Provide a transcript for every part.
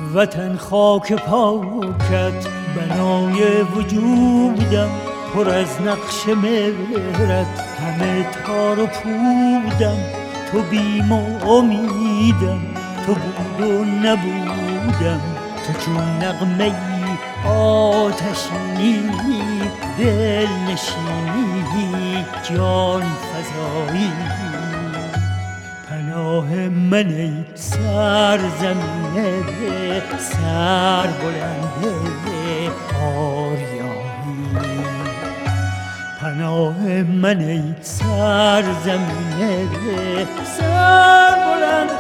وطن خاک پاکت بنای وجودم، پر از نقش مهرت همه تار و پودم. تو بیم و امیدم، تو بود و نبودم، تو چون نغمه ای آتشینی، دل نشینی، جان فزایی. پناه من ای سرزمین سر بلند آریایی. پناه من ای سرزمین سر بلند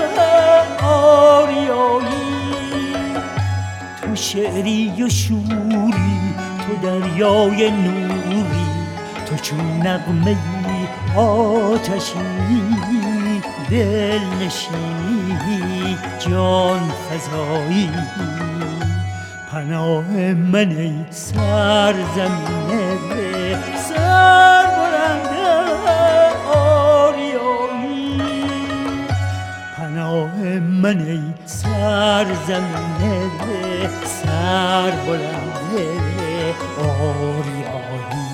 آریایی. تو شعری و شوری، تو دریای نوری، تو چون نغمه ای آتشینی، دل نشینی، جان فزایی. پناه من ای سرزمین سر بلند آریایی. پناه من ای سرزمین سر بلند آریایی.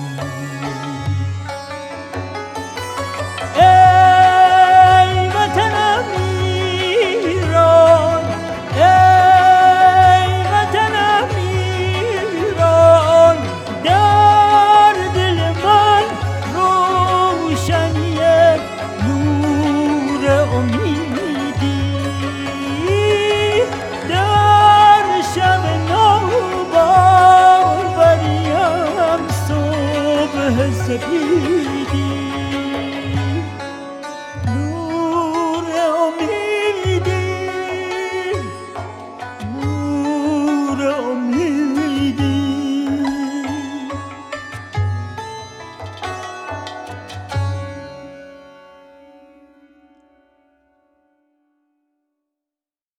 سپیدی